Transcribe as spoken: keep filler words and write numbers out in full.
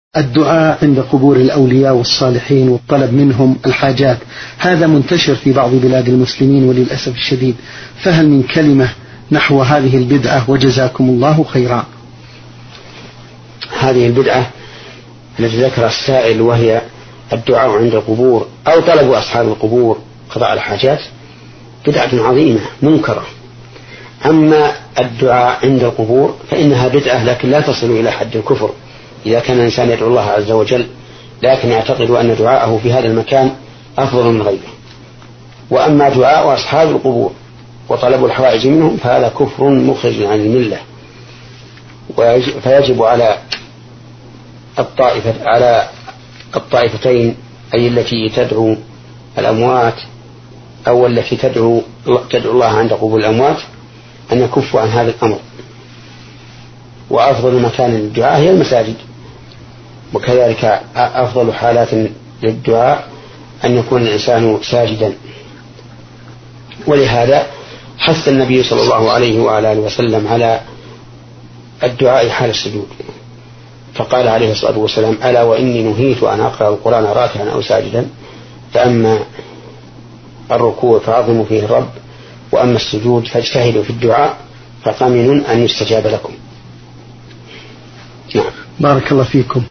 الدعاء عند قبور الأولياء والصالحين والطلب منهم الحاجات، هذا منتشر في بعض بلاد المسلمين وللأسف الشديد، فهل من كلمة نحو هذه البدعة وجزاكم الله خيرا؟ هذه البدعة التي ذكر السائل وهي الدعاء عند القبور أو طلب أصحاب القبور قضاء الحاجات بدعة عظيمة منكرة. أما الدعاء عند القبور فإنها بدعة لكن لا تصل إلى حد الكفر إذا كان الإنسان يدعو الله عز وجل، لكن يعتقد أن دعاءه في هذا المكان أفضل من غيره. وأما دعاء أصحاب القبور وطلب الحوائج منهم فهذا كفر مخرج عن الملة، فيجب على الطائفة على الطائفتين أي التي تدعو الأموات أو التي تدعو تدعو الله عند قبور الأموات أن يكفوا عن هذا الأمر. وأفضل مكان للدعاء هي المساجد، وكذلك أفضل حالات للدعاء أن يكون الإنسان ساجدا. ولهذا حث النبي صلى الله عليه وعلى آله وسلم على الدعاء حال السجود، فقال عليه الصلاة والسلام: ألا وإني نهيت أن أقرأ القرآن راكعا أو ساجدا، فأما الركوع فعظموا فيه الرب، وأما السجود فاجتهدوا في الدعاء فقمن أن يستجاب لكم. نعم. بارك الله فيكم.